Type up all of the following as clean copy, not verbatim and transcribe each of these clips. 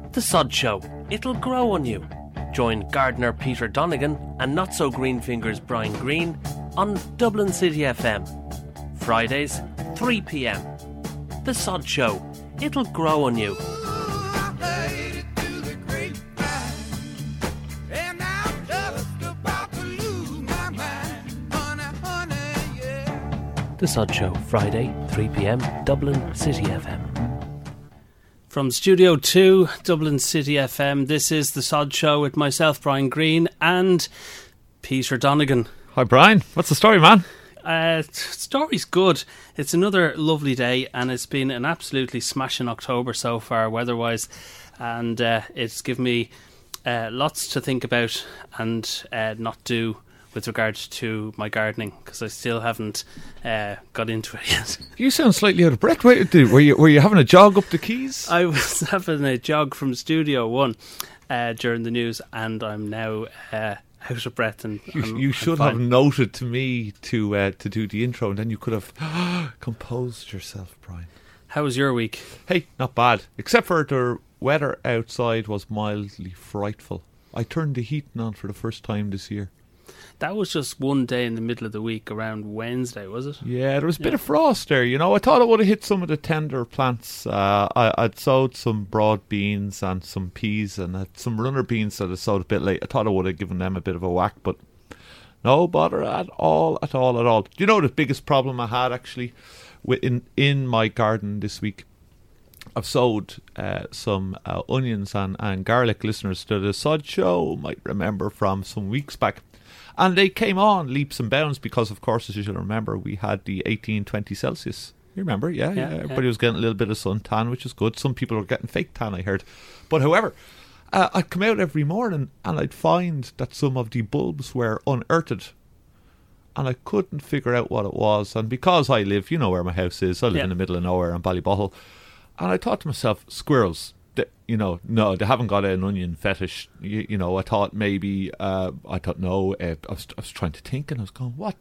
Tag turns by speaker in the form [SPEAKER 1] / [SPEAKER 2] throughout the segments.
[SPEAKER 1] The Sod Show. It'll grow on you. Join gardener Peter Donegan and not-so-green fingers Brian Green on Dublin City FM. Fridays, 3 p.m. The Sod Show. It'll grow on you. The Sod Show, Friday, 3 p.m, Dublin City FM.
[SPEAKER 2] From Studio 2, Dublin City FM, this is The Sod Show with myself, Brian Green, and Peter Donegan.
[SPEAKER 3] Hi, Brian. What's the story, man?
[SPEAKER 2] Story's good. It's another lovely day, and it's been an absolutely smashing October so far, weather-wise, and it's given me lots to think about and not do with regard to my gardening, because I still haven't got into it yet.
[SPEAKER 3] You sound slightly out of breath. Were you having a jog up the Keys?
[SPEAKER 2] I was having a jog from Studio 1 during the news, and I'm now out of breath. And
[SPEAKER 3] you should have noted to me to do the intro, and then you could have composed yourself, Brian.
[SPEAKER 2] How was your week?
[SPEAKER 3] Hey, not bad. Except for the weather outside was mildly frightful. I turned the heating on for the first time this year.
[SPEAKER 2] That was just one day in the middle of the week, around Wednesday, was it?
[SPEAKER 3] Yeah, there was a bit of frost there, you know. I thought it would have hit some of the tender plants. I'd sowed some broad beans and some peas, and had some runner beans that I sowed a bit late. I thought I would have given them a bit of a whack, but no bother at all. Do you know the biggest problem I had, actually, in my garden this week? I've sowed some onions and garlic. Listeners to the Sod Show might remember from some weeks back. And they came on leaps and bounds because, of course, as you should remember, we had the 18-20 Celsius. You remember? Yeah. Everybody was getting a little bit of suntan, which is good. Some people were getting fake tan, I heard. But however, I'd come out every morning and I'd find that some of the bulbs were unearthed. And I couldn't figure out what it was. And because I live, you know where my house is, I live in the middle of nowhere in Ballybottle. And I thought to myself, squirrels. No, they haven't got an onion fetish. You know, I thought maybe, I was trying to think, and I was going, what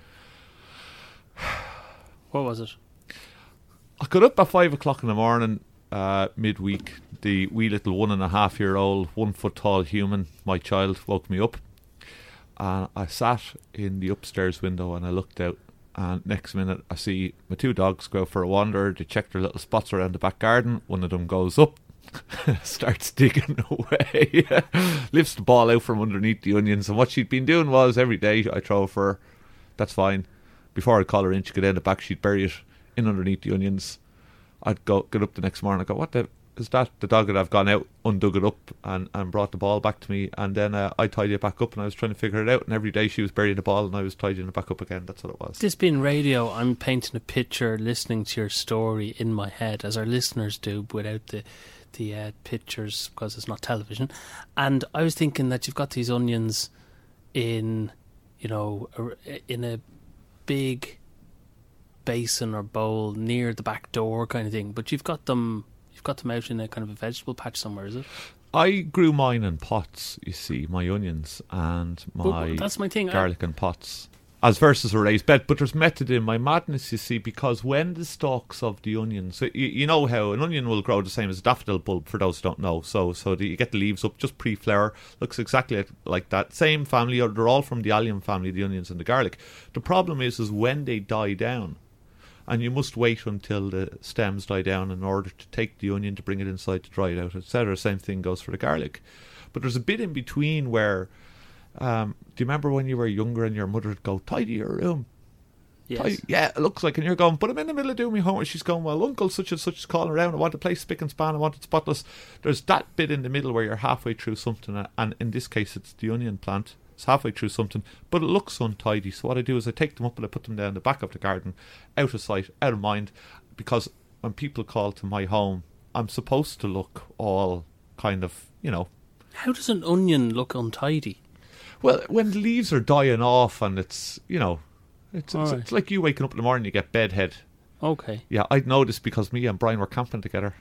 [SPEAKER 2] was it?
[SPEAKER 3] I got up at 5 o'clock in the morning, midweek. The wee little 1.5-year-old, 1 foot tall human, my child, woke me up. And I sat in the upstairs window and I looked out. And next minute I see my 2 dogs go out for a wander. They check their little spots around the back garden. One of them goes up, starts digging away, lifts the ball out from underneath the onions. And what she'd been doing was, every day I throw for her, that's fine. Before I'd call her in, she'd get down the back, she'd bury it in underneath the onions. I'd get up the next morning, I'd go, what the is that? The dog that I've gone out, undug it up and brought the ball back to me, and then I tidied it back up, and I was trying to figure it out, and every day she was burying the ball and I was tidying it back up again. That's what it was.
[SPEAKER 2] This being radio, I'm painting a picture, listening to your story in my head, as our listeners do, without the pictures, because it's not television. And I was thinking that you've got these onions in a big basin or bowl near the back door kind of thing, but you've got them out in a kind of a vegetable patch somewhere, is it?
[SPEAKER 3] I grew mine in pots, you see, my onions and
[SPEAKER 2] that's my thing.
[SPEAKER 3] Garlic in pots, as versus a raised bed. But there's method in my madness, you see, because when the stalks of the onions, you know how an onion will grow the same as a daffodil bulb, for those who don't know. So you get the leaves up just pre-flower, looks exactly like that. Same family, or they're all from the allium family, the onions and the garlic. The problem is when they die down, and you must wait until the stems die down in order to take the onion to bring it inside to dry it out, etc. Same thing goes for the garlic. But there's a bit in between where, do you remember when you were younger and your mother would go, tidy your room?
[SPEAKER 2] Yes.
[SPEAKER 3] Yeah, it looks like, and you're going, but I'm in the middle of doing my homework. She's going, well, Uncle such and such is calling around. I want to play spick and span. I want it spotless. There's that bit in the middle where you're halfway through something, and in this case it's the onion plant. It's halfway through something, but it looks untidy. So what I do is I take them up and I put them down the back of the garden, out of sight, out of mind, because when people call to my home, I'm supposed to look all kind of,
[SPEAKER 2] How does an onion look untidy?
[SPEAKER 3] Well, when the leaves are dying off and it's, it's like you waking up in the morning, you get bedhead.
[SPEAKER 2] Okay.
[SPEAKER 3] Yeah, I'd know this because me and Brian were camping together.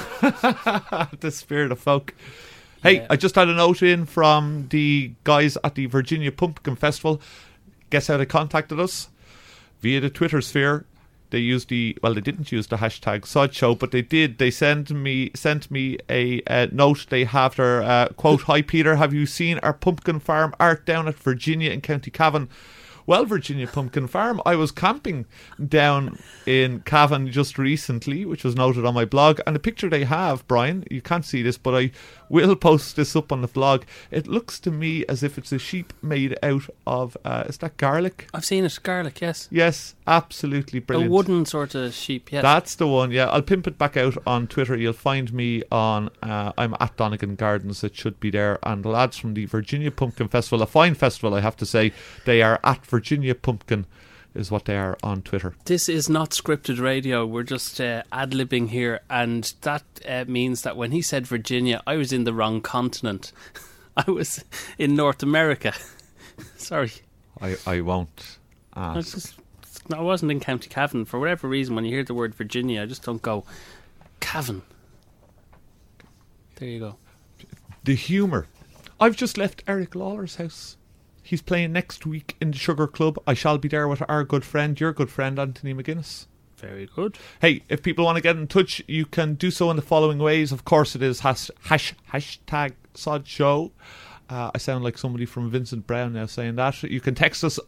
[SPEAKER 3] The spirit of folk. Hey, I just had a note in from the guys at the Virginia Pumpkin Festival. Guess how they contacted us? Via the Twitter sphere. they didn't use the hashtag Sod Show, but they did. They sent me a note. They have their quote, "Hi Peter, have you seen our pumpkin farm art down at Virginia in County Cavan?" Well, Virginia Pumpkin Farm, I was camping down in Cavan just recently, which was noted on my blog. And the picture they have, Brian, you can't see this, but I will post this up on the blog. It looks to me as if it's a sheep made out of, is that garlic?
[SPEAKER 2] I've seen it, garlic, yes.
[SPEAKER 3] Yes, absolutely brilliant.
[SPEAKER 2] A wooden sort of sheep, yes.
[SPEAKER 3] That's the one, yeah. I'll pimp it back out on Twitter. You'll find me on, I'm at Donegan Gardens. It should be there. And the lads from the Virginia Pumpkin Festival, a fine festival, I have to say, they are at Virginia Pumpkin is what they are on Twitter.
[SPEAKER 2] This is not scripted radio. We're just ad-libbing here, and that means that when he said Virginia, I was in the wrong continent. I was in North America. Sorry.
[SPEAKER 3] I won't ask.
[SPEAKER 2] I wasn't in County Cavan. For whatever reason, when you hear the word Virginia, I just don't go, Cavan. There you go.
[SPEAKER 3] The humour. I've just left Eric Lawler's house. He's playing next week in the Sugar Club. I shall be there with our good friend, your good friend, Anthony McGuinness.
[SPEAKER 2] Very good.
[SPEAKER 3] Hey, if people want to get in touch, you can do so in the following ways. Of course, it is hashtag Sod Show. I sound like somebody from Vincent Brown now saying that. You can text us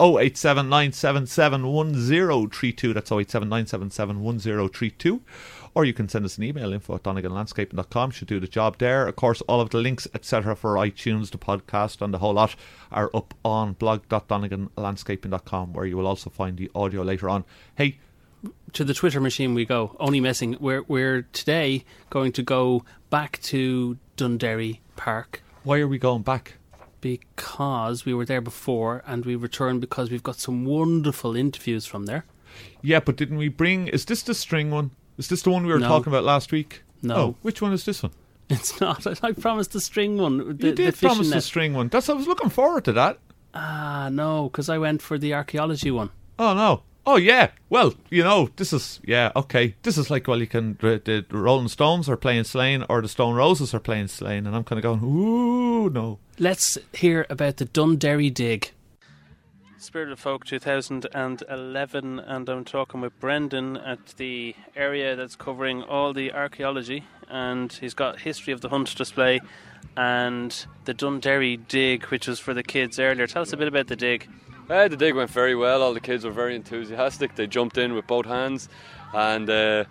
[SPEAKER 3] 087-977-1032. That's 087-977-1032. Or you can send us an email, info@doneganlandscaping.com. Should do the job there. Of course, all of the links, etc. for iTunes, the podcast, and the whole lot are up on blog.doneganlandscaping.com, where you will also find the audio later on. Hey,
[SPEAKER 2] to the Twitter machine we go. Only messing. We're today going to go back to Dunderry Park.
[SPEAKER 3] Why are we going back?
[SPEAKER 2] Because we were there before, and we returned because we've got some wonderful interviews from there.
[SPEAKER 3] Yeah, but didn't we bring... Is this the string one? Is this the one we were talking about last week?
[SPEAKER 2] No.
[SPEAKER 3] Oh, which one is this one?
[SPEAKER 2] It's not. I promised the string one.
[SPEAKER 3] You did promise the string one. I was looking forward to that.
[SPEAKER 2] No, because I went for the archaeology one.
[SPEAKER 3] Oh, no. Oh, yeah. Well, this is... Yeah, okay. This is like, you can... The Rolling Stones are playing Slane, or the Stone Roses are playing Slane, and I'm kind of going, ooh, no.
[SPEAKER 2] Let's hear about the Dunderry Dig. Spirit of Folk 2011, and I'm talking with Brendan at the area that's covering all the archaeology, and he's got History of the Hunt display and the Dunderry Dig, which was for the kids earlier. Tell us a bit about the dig.
[SPEAKER 4] The dig went very well. All the kids were very enthusiastic. They jumped in with both hands, and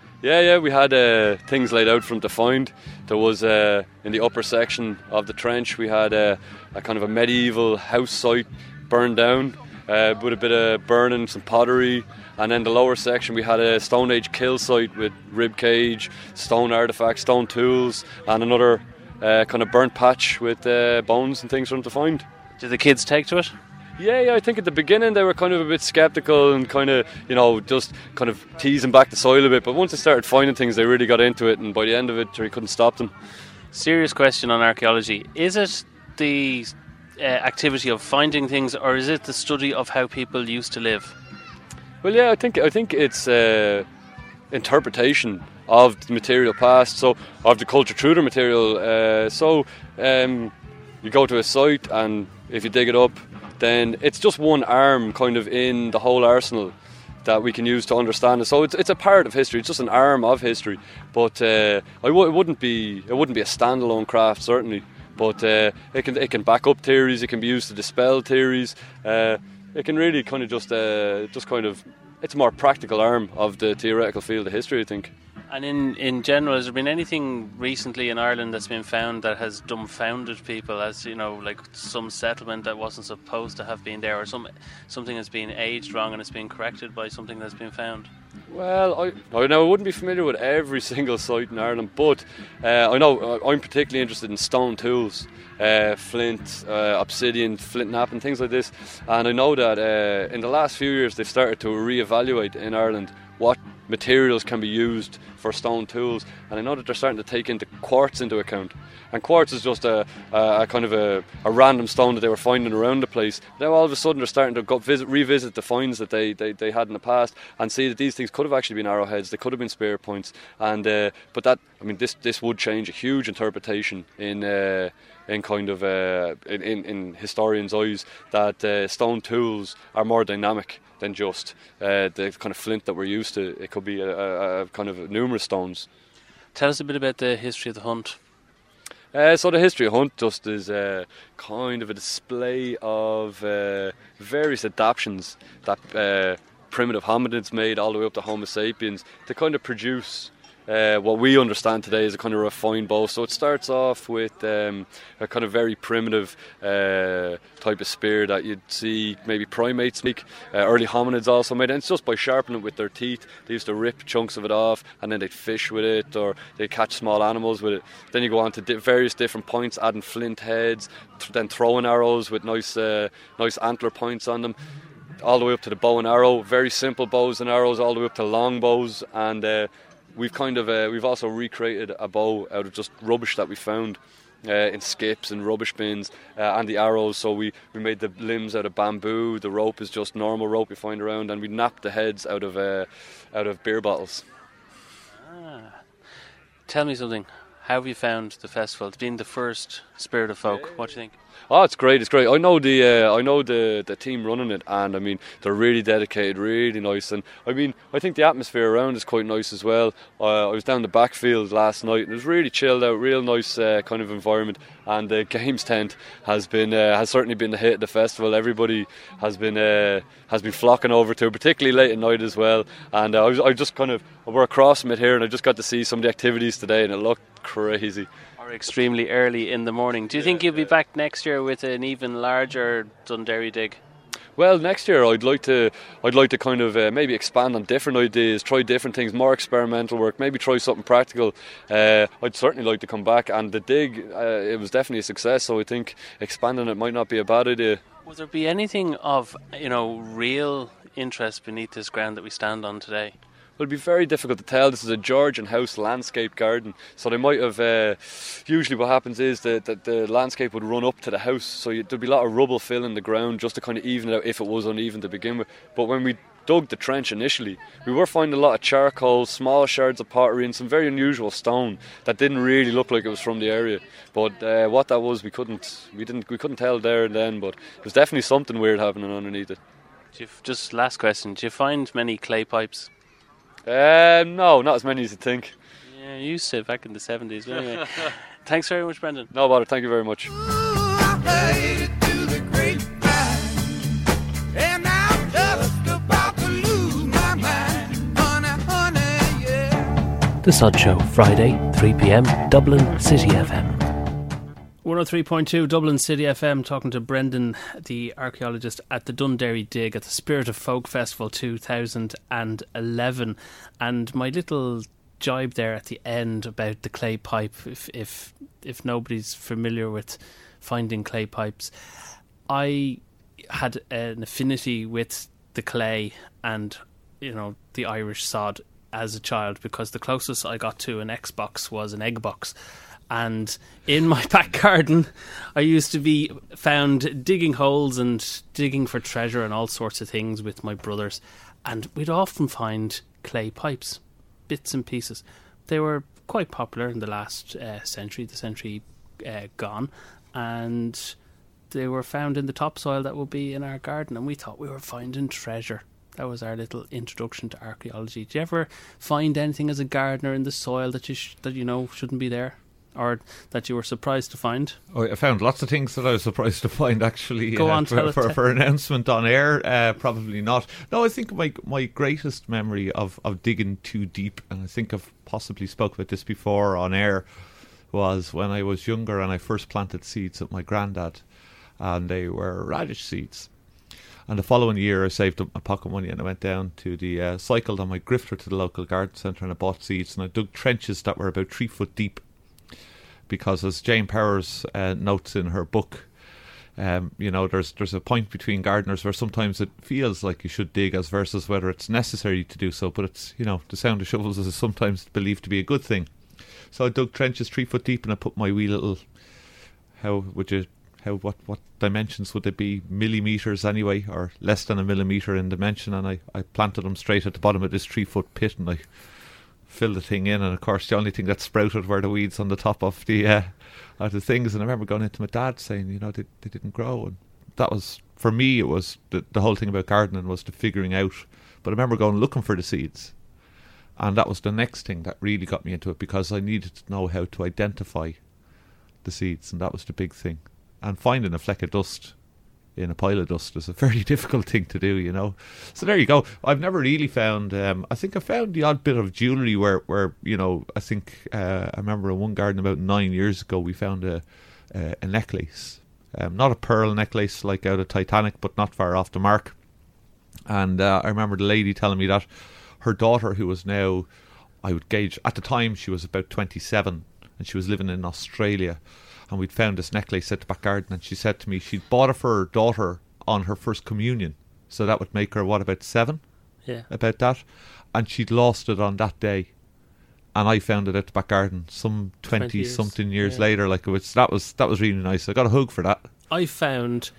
[SPEAKER 4] we had things laid out for them to find. There was in the upper section of the trench, we had a kind of a medieval house site burned down, with a bit of burning, some pottery, and then the lower section we had a Stone Age kill site with rib cage, stone artefacts, stone tools, and another kind of burnt patch with bones and things for them to find.
[SPEAKER 2] Did the kids take to it?
[SPEAKER 4] Yeah, I think at the beginning they were kind of a bit sceptical and kind of, just kind of teasing back the soil a bit, but once they started finding things they really got into it, and by the end of it you couldn't stop them.
[SPEAKER 2] Serious question on archaeology. Is it the activity of finding things, or is it the study of how people used to live?
[SPEAKER 4] Well, yeah, I think it's interpretation of the material past, so of the culture through the material. You go to a site, and if you dig it up, then it's just one arm kind of in the whole arsenal that we can use to understand it. So it's a part of history. It's just an arm of history. But it wouldn't be a standalone craft, certainly. But it can back up theories. It can be used to dispel theories. It can really kind of just kind of, it's a more practical arm of the theoretical field of history, I think.
[SPEAKER 2] And in general, has there been anything recently in Ireland that's been found that has dumbfounded people, as like some settlement that wasn't supposed to have been there, or something that's been aged wrong and it's been corrected by something that's been found?
[SPEAKER 4] Well, I wouldn't be familiar with every single site in Ireland, but I know I'm particularly interested in stone tools, flint, obsidian, flint knap and things like this. And I know that in the last few years they've started to reevaluate in Ireland what materials can be used for stone tools, and I know that they're starting to take into quartz into account. And quartz is just a kind of a random stone that they were finding around the place. Now all of a sudden they're starting to revisit the finds that they had in the past, and see that these things could have actually been arrowheads, they could have been spear points, and but that, I mean, this would change a huge interpretation in in kind of in historians' eyes that stone tools are more dynamic than just the kind of flint that we're used to. It could be a kind of numerous stones.
[SPEAKER 2] Tell us a bit about the history of the hunt.
[SPEAKER 4] So the history of hunt just is kind of a display of various adaptations that primitive hominids made all the way up to Homo sapiens to kind of produce what we understand today as a kind of refined bow. So it starts off with a kind of very primitive type of spear that you'd see maybe primates make. Early hominids also made it. And it's just by sharpening it with their teeth. They used to rip chunks of it off and then they'd fish with it, or they'd catch small animals with it. Then you go on to various different points, adding flint heads, then throwing arrows with nice antler points on them, all the way up to the bow and arrow. Very simple bows and arrows, all the way up to long bows. And we've also recreated a bow out of just rubbish that we found in skips and rubbish bins, and the arrows. So we made the limbs out of bamboo. The rope is just normal rope you find around, and we napped the heads out of beer bottles.
[SPEAKER 2] Tell me something. How have you found the festival? It's been the first Spirit of Folk. What do you think?
[SPEAKER 4] Oh, it's great. It's great. I know the team running it, and I mean they're really dedicated, really nice. And I mean I think the atmosphere around is quite nice as well. I was down the backfield last night, and it was really chilled out, real nice kind of environment. And the games tent has certainly been the hit of the festival. Everybody has been flocking over to, particularly late at night as well. And we're across from it here, and I just got to see some of the activities today, and it looked crazy.
[SPEAKER 2] Extremely early in the morning. Do you think you'll be back next year with an even larger Dundairy dig?
[SPEAKER 4] Well, next year I'd like to kind of maybe expand on different ideas, try different things, more experimental work, maybe try something practical. I'd certainly like to come back, and the dig, it was definitely a success, so I think expanding it might not be a bad idea.
[SPEAKER 2] Will there be anything of real interest beneath this ground that we stand on today?
[SPEAKER 4] Well, it'd be very difficult to tell. This is a Georgian house landscape garden, so they might have. Usually, what happens is that the landscape would run up to the house, so there'd be a lot of rubble filling the ground just to kind of even it out if it was uneven to begin with. But when we dug the trench initially, we were finding a lot of charcoal, small shards of pottery, and some very unusual stone that didn't really look like it was from the area. But what that was, we couldn't tell there and then. But there's definitely something weird happening underneath it.
[SPEAKER 2] Just last question: do you find many clay pipes?
[SPEAKER 4] No, not as many as you think.
[SPEAKER 2] Yeah, you used to back in the 70s. But anyway, thanks very much, Brendan.
[SPEAKER 4] No bother, thank you very much.
[SPEAKER 1] The Sod Show, Friday, 3 p.m, Dublin City FM.
[SPEAKER 2] 103.2 Dublin City FM, talking to Brendan, the archaeologist at the Dundairy Dig at the Spirit of Folk Festival 2011. And my little jibe there at the end about the clay pipe, if nobody's familiar with finding clay pipes, I had an affinity with the clay and the Irish sod as a child, because the closest I got to an Xbox was an egg box. And in my back garden, I used to be found digging holes and digging for treasure and all sorts of things with my brothers. And we'd often find clay pipes, bits and pieces. They were quite popular in the last century, the century gone. And they were found in the topsoil that would be in our garden. And we thought we were finding treasure. That was our little introduction to archaeology. Did you ever find anything as a gardener in the soil that shouldn't be there? Or that you were surprised to find?
[SPEAKER 3] Oh, I found lots of things that I was surprised to find, actually.
[SPEAKER 2] Go on,
[SPEAKER 3] for announcement on air, probably not. No, I think my greatest memory of digging too deep, and I think I've possibly spoke about this before on air, was when I was younger and I first planted seeds with my granddad, and they were radish seeds. And the following year, I saved up my pocket money and I went down to cycled on my grifter to the local garden centre, and I bought seeds, and I dug trenches that were about 3 foot deep. Because as Jane Powers notes in her book, there's a point between gardeners where sometimes it feels like you should dig as versus whether it's necessary to do so. But it's, the sound of shovels is sometimes believed to be a good thing. So I dug trenches 3 foot deep, and I put my wee little, what dimensions would they be? Millimetres anyway, or less than a millimetre in dimension. And I planted them straight at the bottom of this 3 foot pit, and I fill the thing in, and of course the only thing that sprouted were the weeds on the top of the things. And I remember going into my dad saying, you know, they didn't grow, and that was, for me, it was the whole thing about gardening was the figuring out. But I remember going looking for the seeds, and that was the next thing that really got me into it, because I needed to know how to identify the seeds, and that was the big thing. And finding a fleck of dust in a pile of dust is a very difficult thing to do, you know. So there you go. I've never really found, I think I found the odd bit of jewellery where you know, I think, I remember in one garden about 9 years ago, we found a necklace. Not a pearl necklace like out of Titanic, but not far off the mark. And I remember the lady telling me that her daughter, who was now, I would gauge, at the time she was about 27, and she was living in Australia, and we'd found this necklace at the back garden, and she said to me she'd bought it for her daughter on her first communion, so that would make her, what, about 7?
[SPEAKER 2] Yeah.
[SPEAKER 3] About that. And she'd lost it on that day, and I found it at the back garden some 20 something years later. Like, it was, that was really nice. I got a hug for that.
[SPEAKER 2] I found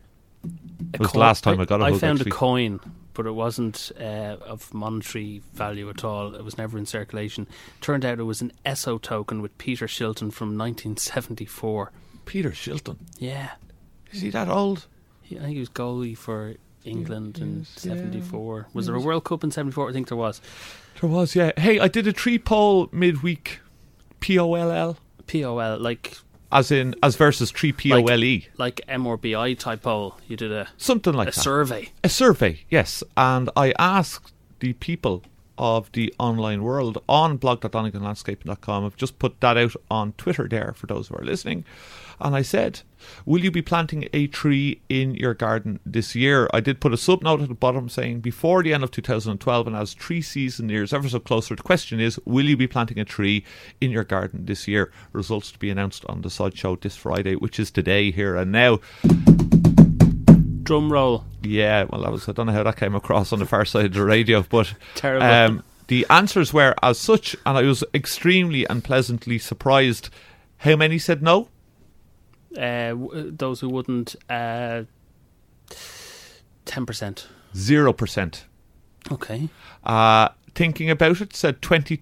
[SPEAKER 3] it was the last time I got a hug.
[SPEAKER 2] I found
[SPEAKER 3] actually
[SPEAKER 2] a coin, but it wasn't of monetary value at all. It was never in circulation. Turned out it was an Esso token with Peter Shilton from 1974.
[SPEAKER 3] Peter Shilton?
[SPEAKER 2] Yeah.
[SPEAKER 3] Is he that old?
[SPEAKER 2] I think he was goalie for England in 74.
[SPEAKER 3] Yeah.
[SPEAKER 2] Was there a World Cup in 74? I think there was.
[SPEAKER 3] There was, yeah. Hey, I did a tree poll midweek. P-O-L-L?
[SPEAKER 2] P-O-L, like...
[SPEAKER 3] As versus 3POLE.
[SPEAKER 2] Like MRBI type poll. You did
[SPEAKER 3] something like
[SPEAKER 2] a
[SPEAKER 3] that.
[SPEAKER 2] Survey.
[SPEAKER 3] A survey, yes. And I asked the people of the online world on blog.doneganlandscaping.com. I've just put that out on Twitter there for those who are listening. And I said, will you be planting a tree in your garden this year? I did put a sub-note at the bottom saying, before the end of 2012 and as tree season nears ever so closer, the question is, will you be planting a tree in your garden this year? Results to be announced on the Sod Show this Friday, which is today, here and now.
[SPEAKER 2] Drum roll.
[SPEAKER 3] Yeah, well, I don't know how that came across on the far side of the radio, but
[SPEAKER 2] terrible.
[SPEAKER 3] The answers were as such, and I was extremely and pleasantly surprised. How many said no?
[SPEAKER 2] Those who wouldn't, 10%.
[SPEAKER 3] 0%.
[SPEAKER 2] Okay.
[SPEAKER 3] Thinking about it said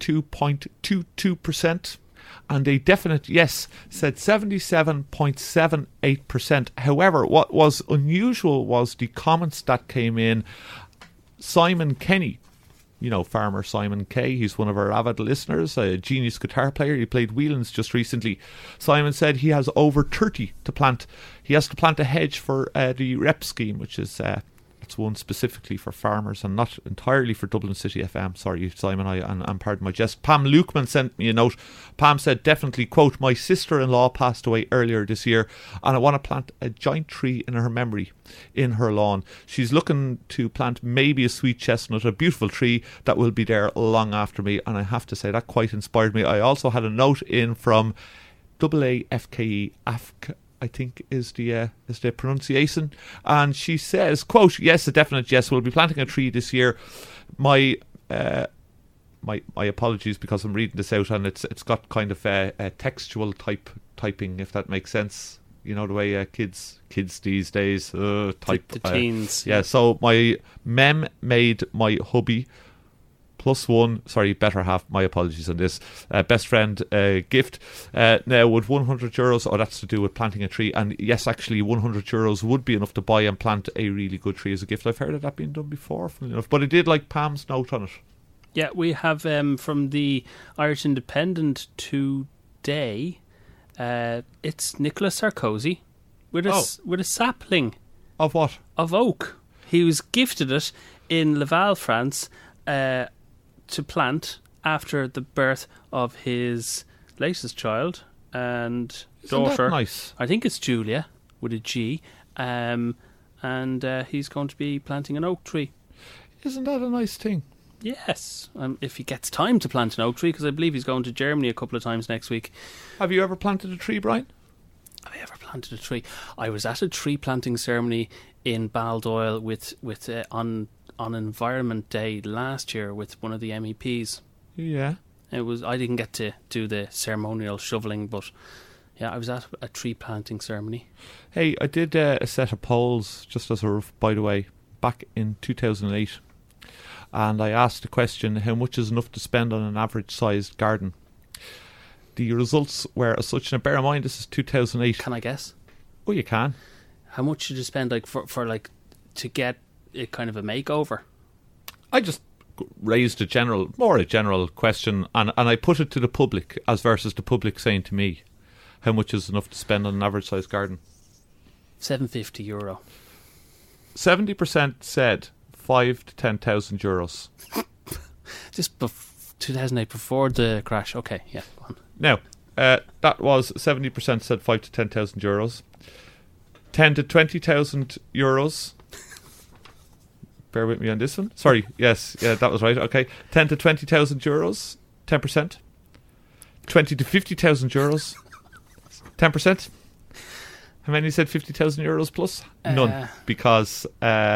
[SPEAKER 3] 22.22%, and a definite yes said 77.78%. However, what was unusual was the comments that came in. Simon Kenny, you know, farmer Simon Kay, he's one of our avid listeners, a genius guitar player. He played Whelan's just recently. Simon said he has over 30 to plant. He has to plant a hedge for the REP scheme, which is it's one specifically for farmers and not entirely for Dublin City FM. Sorry, Simon, I'm pardon my jest. Pam Lukeman sent me a note. Pam said, definitely, quote, my sister-in-law passed away earlier this year and I want to plant a giant tree in her memory in her lawn. She's looking to plant maybe a sweet chestnut, a beautiful tree that will be there long after me, and I have to say that quite inspired me. I also had a note in from AAFKE, I think is the pronunciation, and she says, quote, yes, a definite yes, we'll be planting a tree this year. My apologies, because I'm reading this out and it's got kind of a textual typing, if that makes sense. You know the way kids these days type.
[SPEAKER 2] The teens.
[SPEAKER 3] Yeah, so my mem made my hubby +1, sorry, better half, my apologies on this, best friend gift. Now, would €100, oh, that's to do with planting a tree, and yes, actually, €100 would be enough to buy and plant a really good tree as a gift. I've heard of that being done before, funnily enough, but I did like Pam's note on it.
[SPEAKER 2] Yeah, we have from the Irish Independent today, it's Nicolas Sarkozy with a sapling.
[SPEAKER 3] Of what?
[SPEAKER 2] Of oak. He was gifted it in Laval, France, to plant after the birth of his latest child and daughter.
[SPEAKER 3] Isn't that nice?
[SPEAKER 2] I think it's Julia with a G, and he's going to be planting an oak tree.
[SPEAKER 3] Isn't that a nice thing?
[SPEAKER 2] Yes, if he gets time to plant an oak tree, because I believe he's going to Germany a couple of times next week.
[SPEAKER 3] Have you ever planted a tree, Brian?
[SPEAKER 2] Have I ever planted a tree? I was at a tree planting ceremony in Baldoyle with on Environment Day last year with one of the MEPs.
[SPEAKER 3] Yeah.
[SPEAKER 2] I didn't get to do the ceremonial shoveling, but yeah, I was at a tree planting ceremony.
[SPEAKER 3] Hey, I did a set of polls, just as a rough, by the way, back in 2008. and I asked the question, how much is enough to spend on an average-sized garden? The results were as such. Now, bear in mind, this is 2008.
[SPEAKER 2] Can I guess?
[SPEAKER 3] Oh, you can.
[SPEAKER 2] How much should you spend like for like to get a kind of a makeover?
[SPEAKER 3] I just raised a general question, and I put it to the public as versus the public saying to me, how much is enough to spend on an average-sized garden?
[SPEAKER 2] €750.
[SPEAKER 3] 70% said 5,000 to 10,000 euros.
[SPEAKER 2] Just 2008, before the crash. Okay, yeah, go on.
[SPEAKER 3] Now, that was 70% said 5,000 to 10,000 euros. 10 to 20,000 euros. Bear with me on this one. Sorry, yes, yeah, that was right. Okay, 10 to 20,000 euros, 10%. 20 to 50,000 euros, 10%. How many said 50,000 euros plus? None, because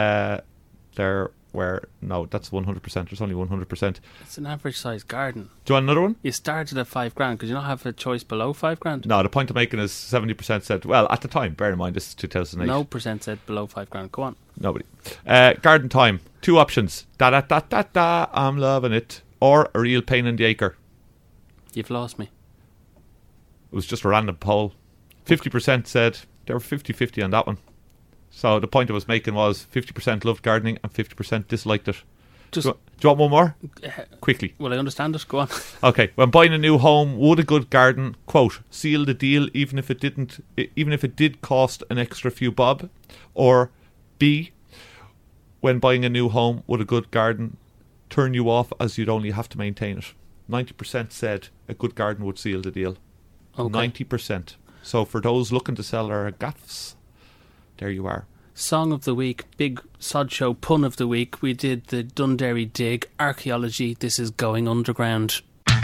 [SPEAKER 3] there were that's 100%. There's only 100%.
[SPEAKER 2] It's an average-sized garden.
[SPEAKER 3] Do you want another one?
[SPEAKER 2] You started at $5,000 because you don't have a choice below $5,000.
[SPEAKER 3] No, the point I'm making is 70% said. Well, at the time, bear in mind this is 2008.
[SPEAKER 2] No percent said below $5,000. Go on.
[SPEAKER 3] Nobody. Garden time. 2 options. Da da da da da. I'm loving it. Or a real pain in the acre.
[SPEAKER 2] You've lost me.
[SPEAKER 3] It was just a random poll. 50% said they were 50-50 on that one. So the point I was making was 50% loved gardening and 50% disliked it. Do you want one more? Quickly.
[SPEAKER 2] Well, I understand it. Go on.
[SPEAKER 3] Okay. When buying a new home, would a good garden, quote, seal the deal even if it did cost an extra few bob? Or B, when buying a new home, would a good garden turn you off as you'd only have to maintain it? 90% said a good garden would seal the deal. Okay. 90%. So for those looking to sell their gaffs, there you are.
[SPEAKER 2] Song of the week, big sod show pun of the week. We did the Dundee dig, archaeology. This is Going Underground.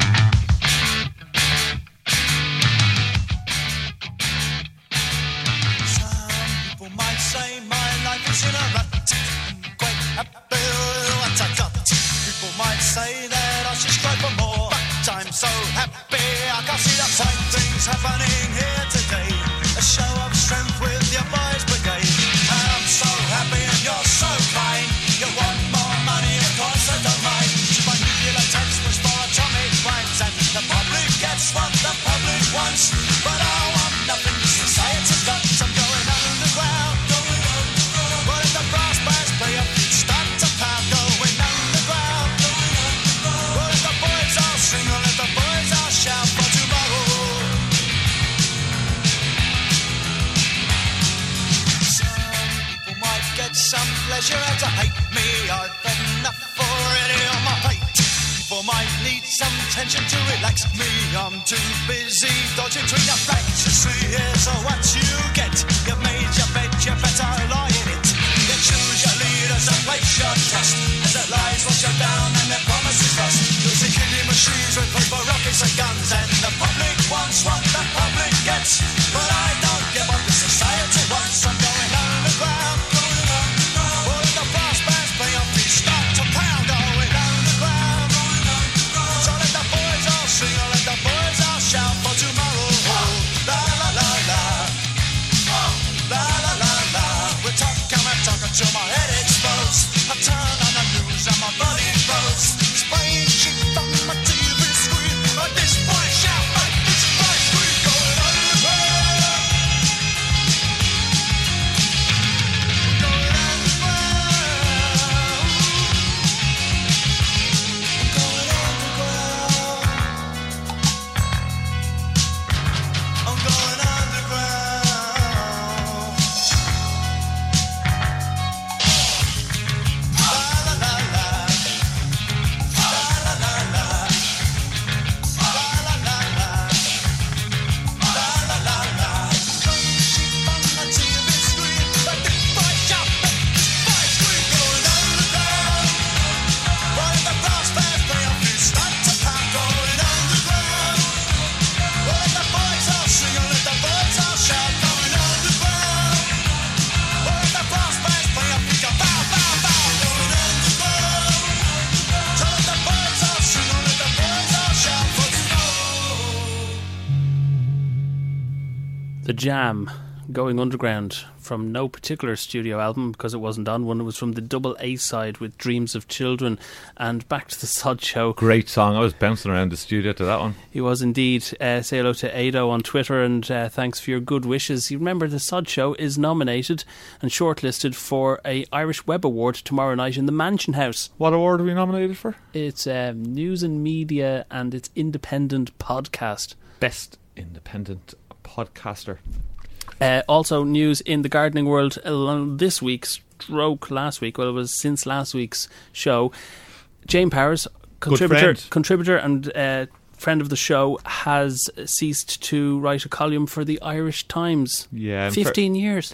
[SPEAKER 5] So happy, I can see the fine things happening here today. A show of strength with your boys brigade. And I'm so happy and you're so kind. You want more money, of course I don't mind. My nuclear textbooks for atomic rhymes. And the public gets what the public wants. But I want nothing society got. I'm going underground. What if the brass bands play up? Start to pound, going underground. What if the boys all sing? The boys all shout for tomorrow. Some people might get some pleasure out to hate me. I've enough already on my plate. People might need some tension to relax me. I'm too busy dodging between the facts. You see, here's what you get. You've made your bed, you better lie in it. You choose your leaders and place your trust. As the lies wash you down and their promises lost. Using killing machines with paper, rockets and guns. And the public wants what the public gets. But I don't give up the society wants. I'm going underground. All the brass bands play on me, start to pound. Going underground. So let the boys all sing, let the boys all shout for tomorrow. La la la la. La la la la. We're talking till my head explodes. I turn on the news and my body blows. Spraying shit on my TV screen. But this boy shout, but this boy scream. Going underground. Going underground. I'm going underground. I'm going underground.
[SPEAKER 2] The Jam Going Underground, from no particular studio album because it wasn't on one. It was from the double A side with Dreams of Children. And back to the Sod Show.
[SPEAKER 3] Great song. I was bouncing around the studio to that one.
[SPEAKER 2] He was indeed. Say hello to Ado on Twitter, and thanks for your good wishes. You remember the Sod Show is nominated and shortlisted for a Irish Web Award tomorrow night in the Mansion House.
[SPEAKER 3] What award are we nominated for?
[SPEAKER 2] It's News and Media, and it's Independent Podcast.
[SPEAKER 3] Best Independent Podcaster.
[SPEAKER 2] Also news in the gardening world this week, stroke last week, well, it was since last week's show. Jane Powers, contributor and friend of the show, has ceased to write a column for the Irish Times.
[SPEAKER 3] Yeah,
[SPEAKER 2] 15 years.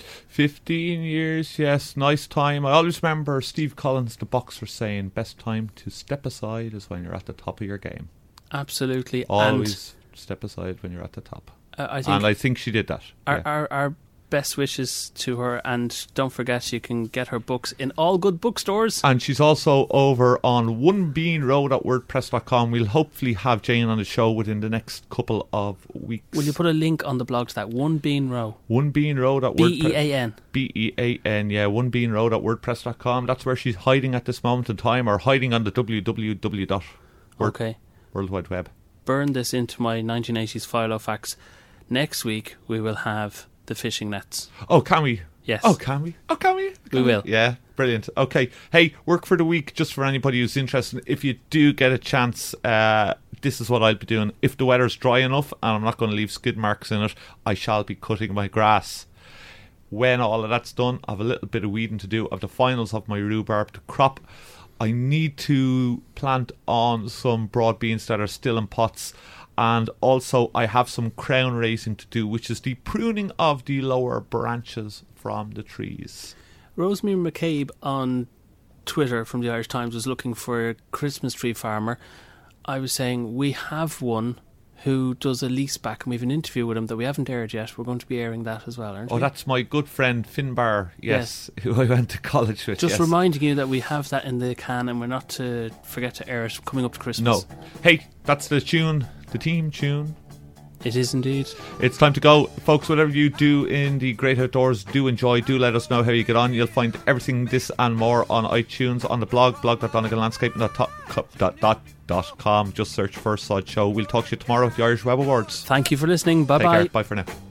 [SPEAKER 3] 15 years, yes, nice time. I always remember Steve Collins, the boxer, saying best time to step aside is when you're at the top of your game.
[SPEAKER 2] Absolutely.
[SPEAKER 3] Always step aside when you're at the top. I think she did that.
[SPEAKER 2] Our best wishes to her, and don't forget you can get her books in all good bookstores.
[SPEAKER 3] And she's also over on One Bean Road at WordPress.com. We'll hopefully have Jane on the show within the next couple of weeks.
[SPEAKER 2] Will you put a link on the blog to that? One Bean Row.
[SPEAKER 3] One Bean Road at WordPress.
[SPEAKER 2] B-E-A-N.
[SPEAKER 3] B-E-A-N, yeah. One Bean Road at WordPress.com. That's where she's hiding at this moment in time, or hiding on the www.
[SPEAKER 2] Okay.
[SPEAKER 3] World Wide Web.
[SPEAKER 2] Burn this into my 1980s file of facts. Next week we will have the fishing nets.
[SPEAKER 3] Oh, can we?
[SPEAKER 2] Yes.
[SPEAKER 3] Oh, can we? Oh, can we?
[SPEAKER 2] We will.
[SPEAKER 3] Yeah, brilliant. Okay. Hey, work for the week, just for anybody who's interested. If you do get a chance, this is what I'll be doing. If the weather's dry enough and I'm not going to leave skid marks in it, I shall be cutting my grass. When all of that's done, I have a little bit of weeding to do. I have the finals of my rhubarb to crop. I need to plant on some broad beans that are still in pots. And also I have some crown raising to do, which is the pruning of the lower branches from the trees.
[SPEAKER 2] Rosemary McCabe on Twitter from the Irish Times was looking for a Christmas tree farmer. I was saying we have one who does a lease back, and we have an interview with him that we haven't aired yet. We're going to be airing that as well, aren't we?
[SPEAKER 3] Oh, that's my good friend Finbar, yes, who I went to college with.
[SPEAKER 2] Just reminding you that we have that in the can, and we're not to forget to air it coming up to Christmas.
[SPEAKER 3] No. Hey, that's the tune, the team tune.
[SPEAKER 2] It is indeed. It's
[SPEAKER 3] time to go. Folks, whatever you do in the great outdoors, do enjoy. Do let us know how you get on. You'll find everything, this and more, on iTunes, on the blog.doneganlandscaping.com. Just search for Sod Show. We'll talk to you tomorrow at the Irish Web Awards.
[SPEAKER 2] Thank you for listening. Bye-bye.
[SPEAKER 3] Bye for now.